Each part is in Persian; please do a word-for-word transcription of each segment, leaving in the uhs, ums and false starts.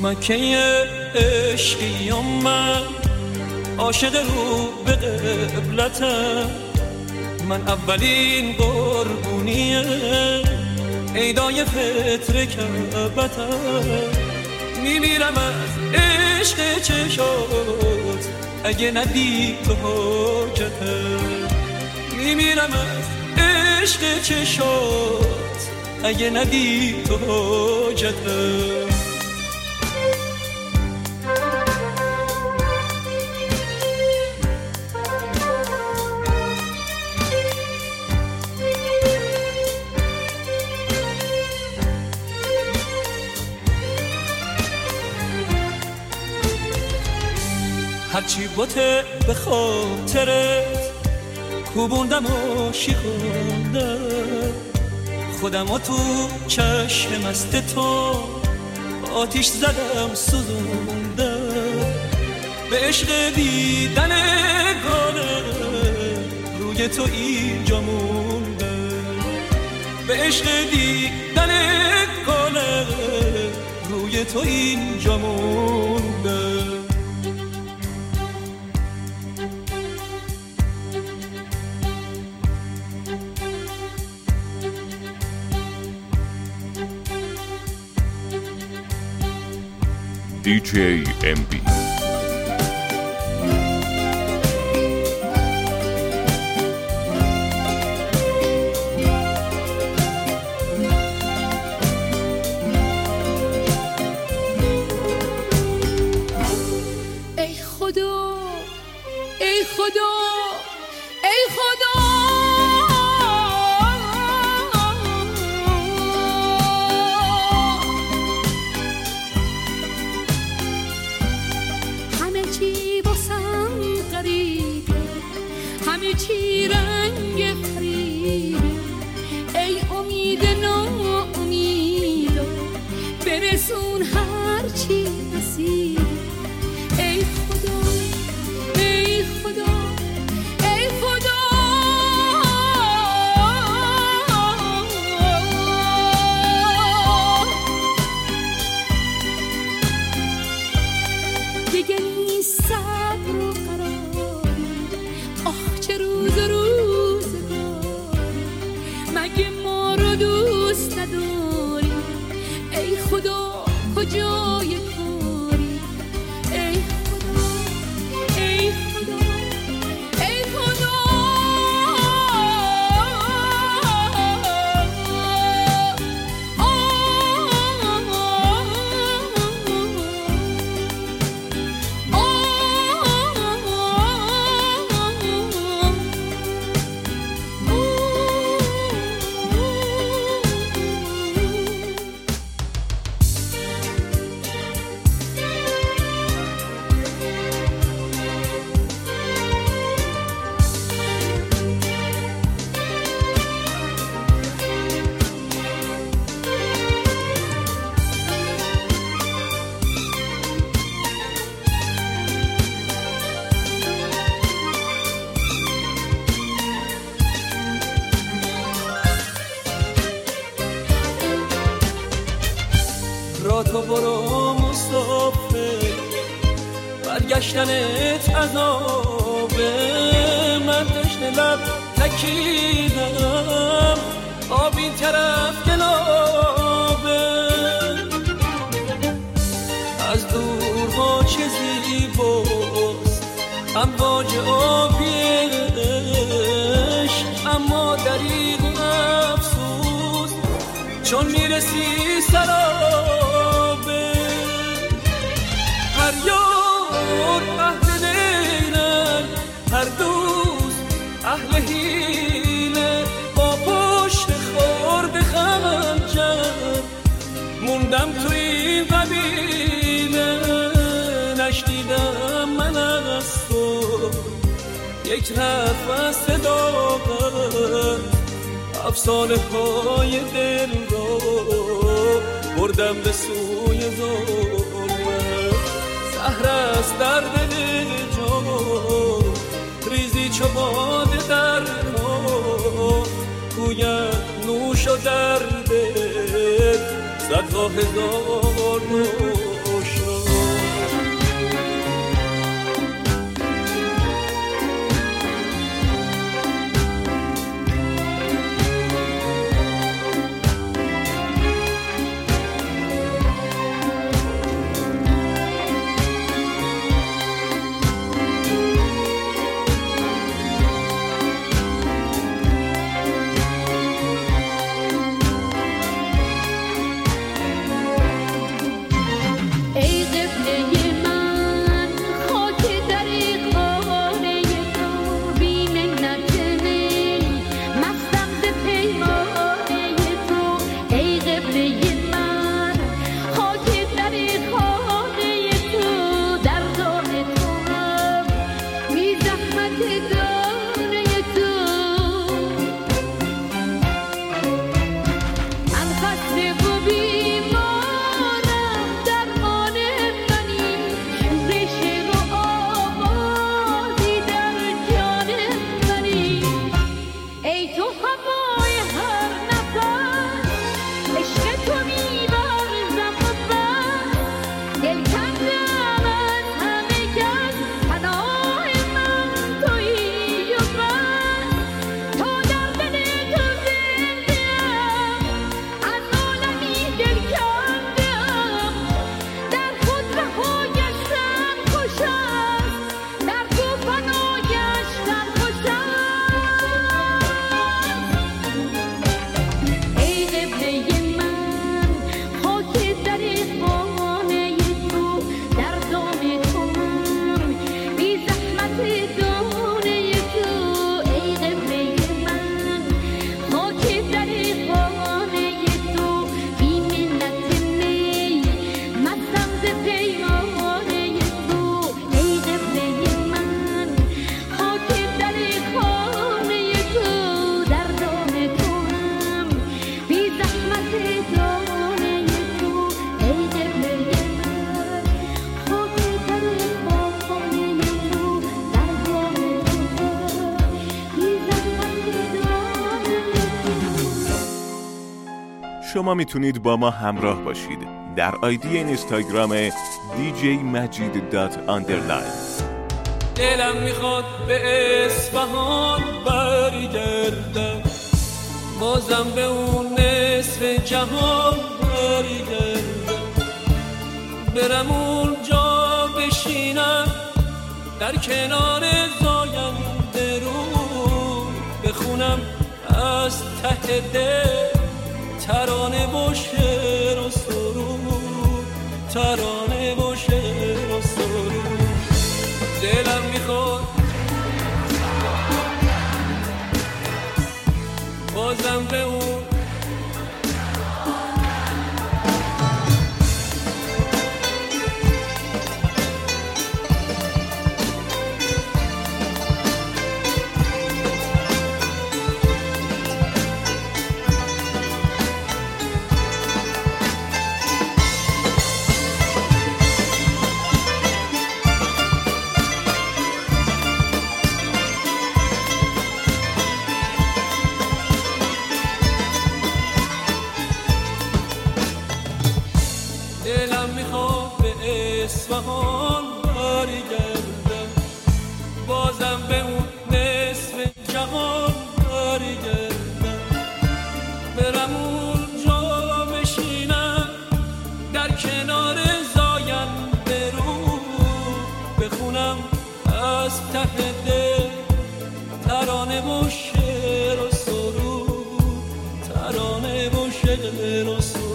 مکه عشقیم من، عاشق رو به قبلتم، من اولین قربونی عیدای فطر کعبتم. میمیرم از عشق چشات اگه ندی تو حاجتم، میمیرم از عشق چشات اگه ندی تو حاجتم. هرچی بوته به خاطرت کوبوندم و شیخوندم، خودم و تو چشم مست تو آتیش زدم سوزوندم. به عشق دیدن گاله روی تو اینجا موندم، به عشق دیدن گاله روی تو اینجا موندم. دی جی ام بی ای خدا ای خدا ای خدا، چی رنگ فریبه، ای امید ناامیدا برسون هر چی نصیبه. ای خدا ای خدا ای خدا، دیگه نیست صبر و قراری، آخ چه روز روزگاری، مگه ما رو دوست نداری؟ ای خدا کجای کاری؟ ای خدا ای خدا ای خدا، را تو برو مسافر، برگشتنت عذابه، من تشنه لب تکیدم، آب این طرف گلابه. از دورها چه زیباست امواج آبیش، اما دریغ و افسوس چون میرسی سرابه. هر یار اهل لیلن، هر دوست اهل حیله، با پشت خورد خنجر موندم توی این قبیله. نشنیدم من از تو یک حرف از صداقت، افسانه های دل رو بردم به سوی ظلمت. زهر است در دل جان، ریزی چو باد در ما، گوید نوش و درد صدها هزار نوش. شما میتونید با ما همراه باشید در آیدی اینستاگرام دی جی مجید دات آندرلاین. دلم میخواد به اصفهان برگردم، بازم به اون نصف جهان برگردم، برم اونجا بشینم در کنار زاینده رو، بخونم از ته دل ترانه و شعر و سرود، ترانه و شعر و سرود. دلم میخواد بازم به اون اصفهان برگردم، بازم به اون نصف جهان برگردم، برم اونجا بشینم در کنار زاینده رو، بخونم از ته دل ترانه و شعر و سرود، ترانه و شعر و سرود.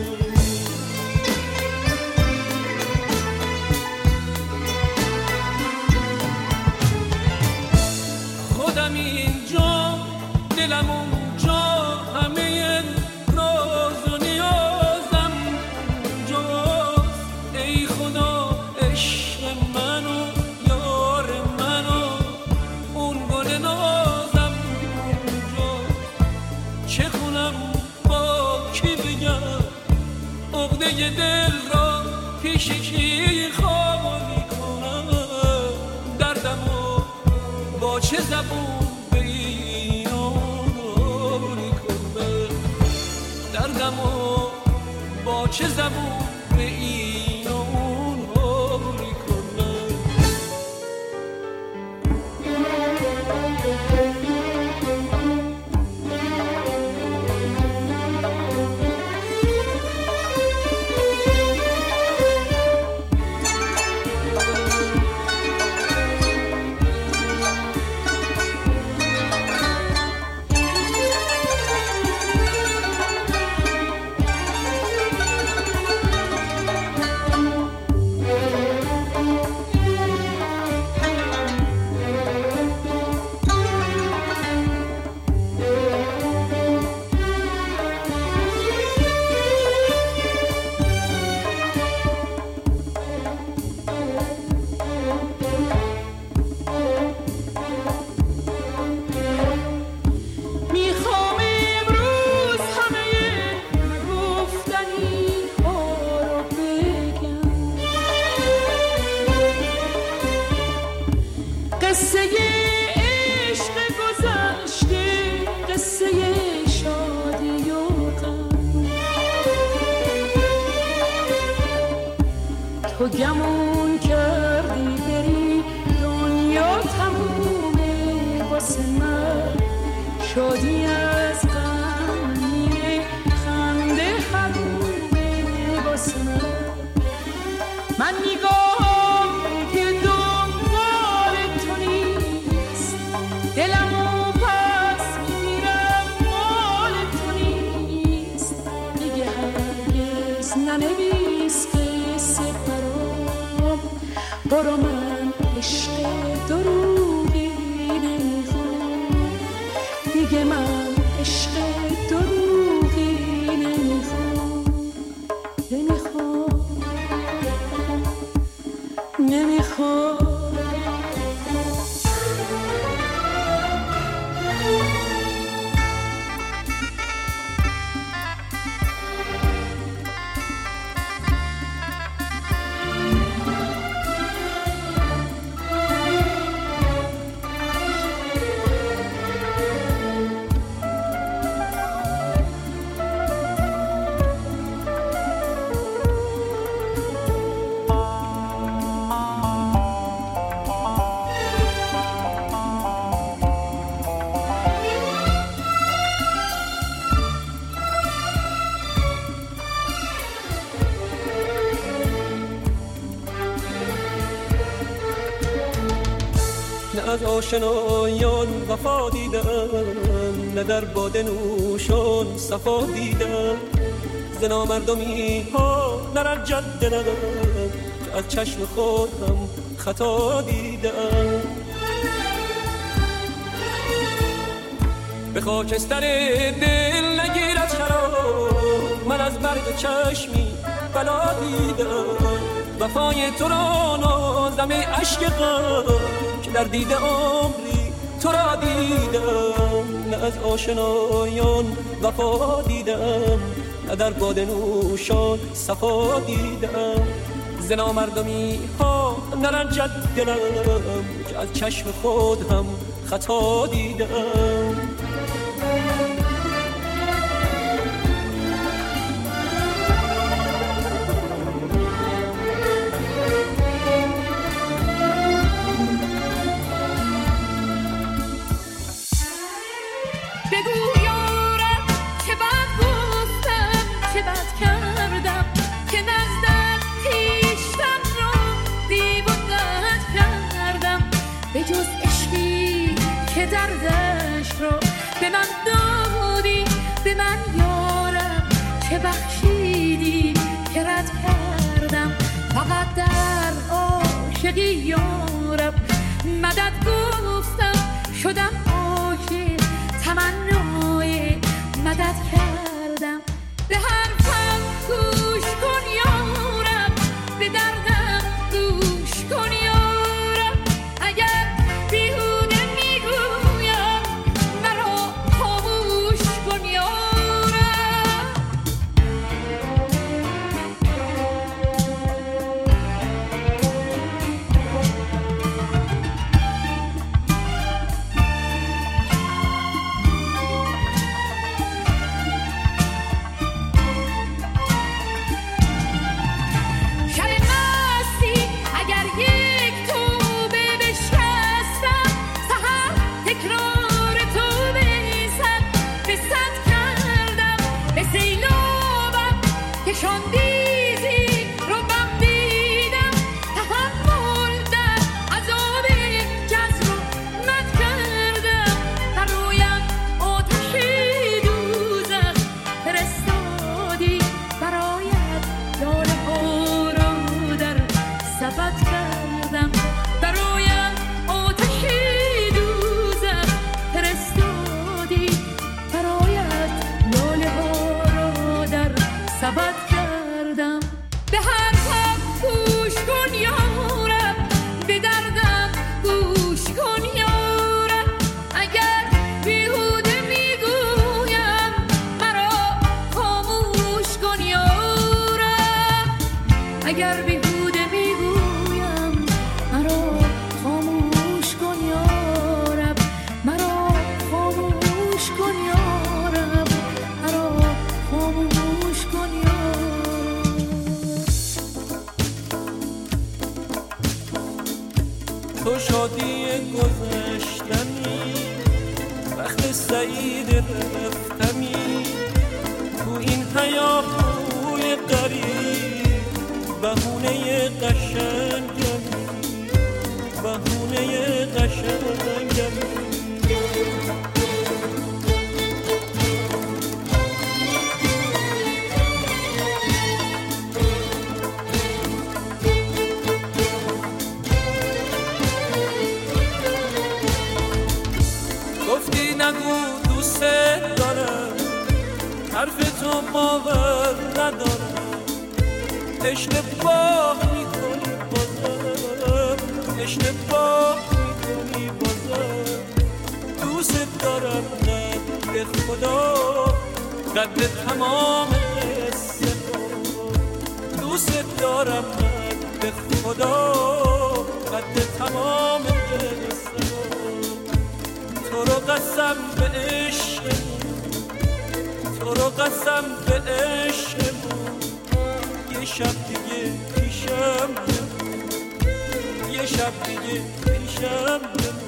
دلم اونجا همه راز و نیازم اونجاست، ای خدا عشق منو یار منو اون گل نازم اونجاست، چه کنم با کی بگم عقده دل را پیش کی خالی کنم، دردمو با چه زبون با چه زبون به این و اون حالی کنم. تو گمون کردی بری دنیا تمومه واسه من، شادی از غم میره خنده حرومه واسه من. من نگاه که دنبال تو نیست، دلمو پس میرم مال تو نیست، دیگه هرگز ننویس قصه برام، برو من عشق دروغی نمیخوام، دیگه من عشق دروغی نمیخوام، نمیخوام نمیخوام. نه از آشنایان وفا دیدم، نه در باده نوشان صفا دیدم. ز نامردمی ها نرنجد دلم که از چشم خودم خطا دیدم. به خاکستر دل نگیرد شراب، من از برق چشمی بلا دیدم. وفای تو را نازم ای عشق غم که در دیده عمری تو را دیدم. نه از آشنایان وفا دیدم، نه در باده نوشان صفا دیدم. ز نامردمی ها نرنجد دلم که از چشم خود هم خطا دیدم. به من دادی به من یارم، که بخشیدی که رد کردم. فقط در عاشقی یارم مدد گفتم، شدم عاشق تمنای مدد کردم. به حرفم گوش کن یارم، به دردم گوش کن یارم. اگر بیهوده میگویم مرا خاموش کن یارم. تو شادی گذشتمی، وقت سعید رفتمی. تو این هیاهوی غریب بهونه قشنگمی، بهونه قشنگمی. نگو دوست دارم، حرف تو باور ندارم. اشتباه میکنی بازم، اشتباه میکنی بازم. دوست دارم نه به خدا، قد تمام قصه ها. دوست دارم نه به خدا، قد تمام قصه ها. تو رو قسم به عشقمون، تو رو قسم به عشقمون. یه شب دیگه پیشم بمون، یه شب دیگه پیشم بمون.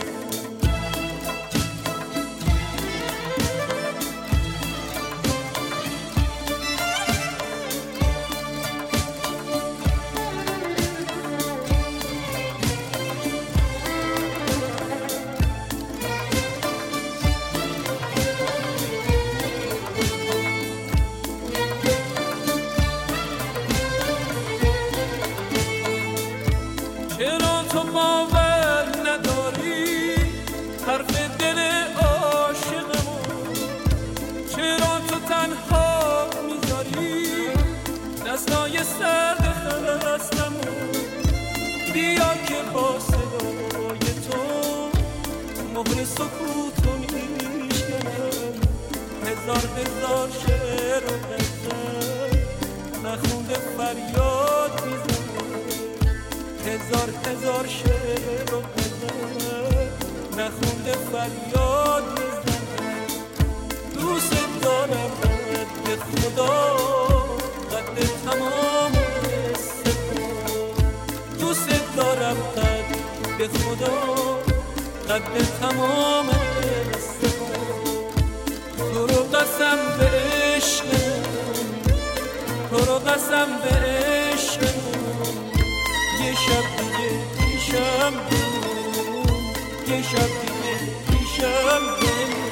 چرا تو باور نداری حرف دل عاشقمون؟ چرا تو تنها میذاری دستای سرد خستمون؟ بیا که با صدای تو مهر سکوتو میشکنم. هزار هزار شعر و غزل نخونده فریاد میزنم. هزار هزار شعر و غزل نخونده فریاد میزنم. دوست دارم قد خدا قد تمام سپر. دوست دارم قد خدا قد تمام سپر. تو رو قسم به عشقم، تو رو قسم به عشقم. یه شب دیگه پیشم بمون، یه شب دیگه پیشم بمون.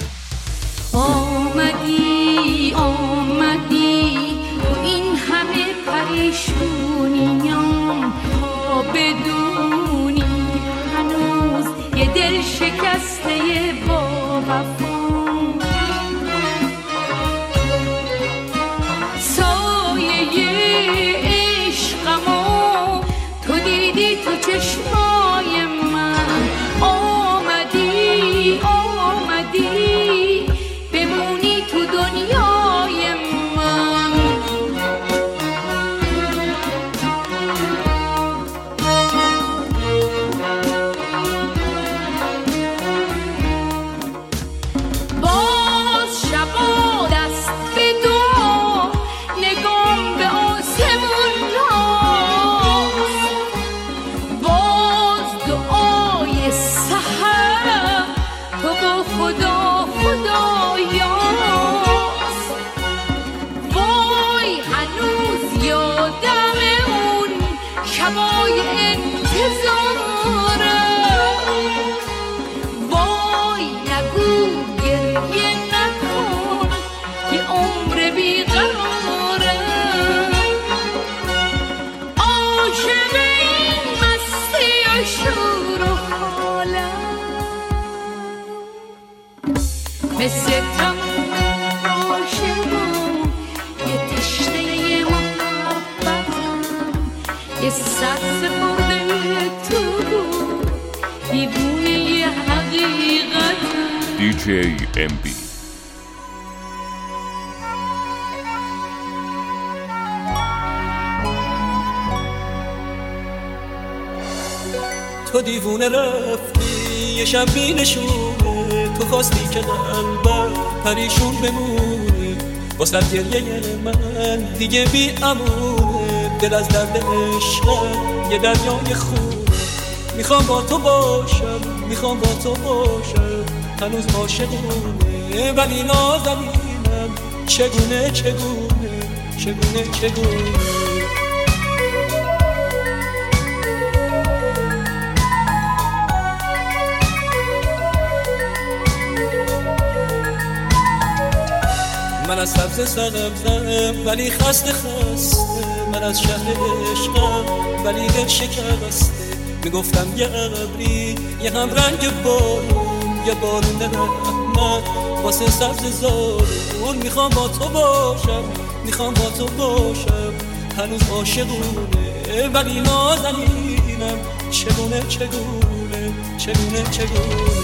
آمدی آمدی تو این همه پریشونیام تا بدونی هنوز یه دل شکسته با وفا. چشمای من آمدی آمدی بمونی تو دنیای من. باز شبا دست به دو نگام به آسمون خدا خدایاست. وای هنوز یادم اون شبای انتظاره. وای نگو گریه نکن که عمر بیقراره. عاشق این مستی و شور و حالم مثل تموم عاشقم. یه تشنه محبتم، یه سر سپرده تو بود، دیوونه حقیقتم. دی جی ام بی تو دیوونه رفتی یه شب بی نشونه. تو خواستی که قلبم پریشون بمونی. واسه گریه من دیگه بی امونه. دل از درد عشقم یه دریای خونه. میخوام با تو باشم، میخوام با تو باشم. هنوز عاشقونه ولی نازنینم. چگونه چگونه چگونه چگونه من از سبز سبزم ولی خسته خسته. من از شهر عشقم ولی دل شکسته. میگفتم یه ابری یه هم رنگ بارون، یه بارون رحمت واسه سبز زارون. میخوام با تو باشم، میخوام با تو باشم. هنوز عاشقونه ولی نازنینم. چگونه چگونه چگونه چگونه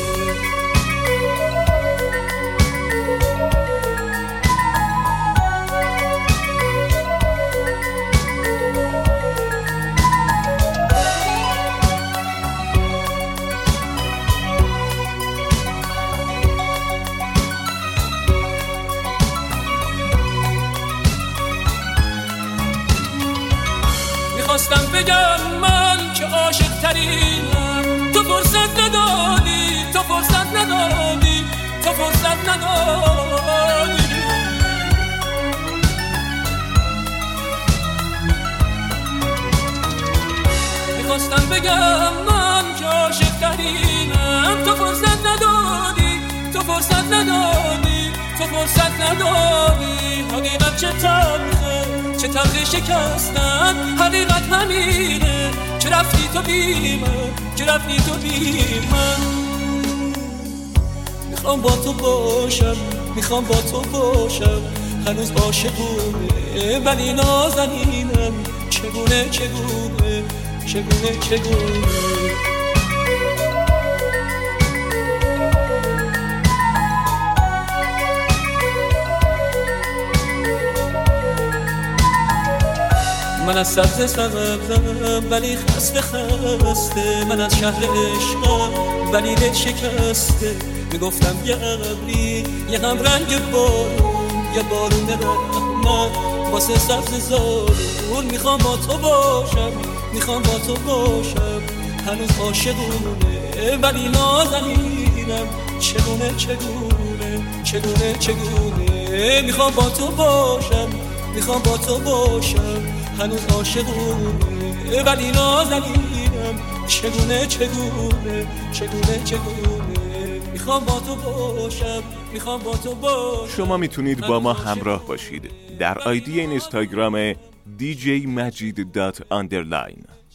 خواستم بگم من که عاشق ترینم. تو فرصت ندادی، تو فرصت ندادی، تو فرصت ندادی. میخواستم بگم من که عاشق ترینم. تو فرصت ندادی، تو فرصت ندادی، تو فرصت ندادی. حقیقت چه تلخه، چه تلخی شکستن. حقیقت همینه که رفتی تو تو بی من که رفتی تو بی من. میخوام با تو باشم میخوام با تو باشم هنوز عاشقونه ولی نازنینم چگونه چگونه چگونه چگونه. من از سبز سبزم ولی خسته خسته، من از شهر عشقم ولی دل شکسته. میگفتم یه ابری یه هم رنگ بارون یه بارون رحمت واسه سبز زارون. میخوام با تو باشم میخوام با تو باشم هنوز عاشقونه ولی نازنینم چگونه چگونه چگونه چگونه. میخوام با تو باشم میخوام با تو باشم هنوز عاشقونه ولی نازنینم چگونه چگونه چگونه چگونه. میخوام با تو باشم میخوام با تو باشم. شما میتونید با ما همراه باشید در آیدی اینستاگرام دی جی مجید دات آندرلاین.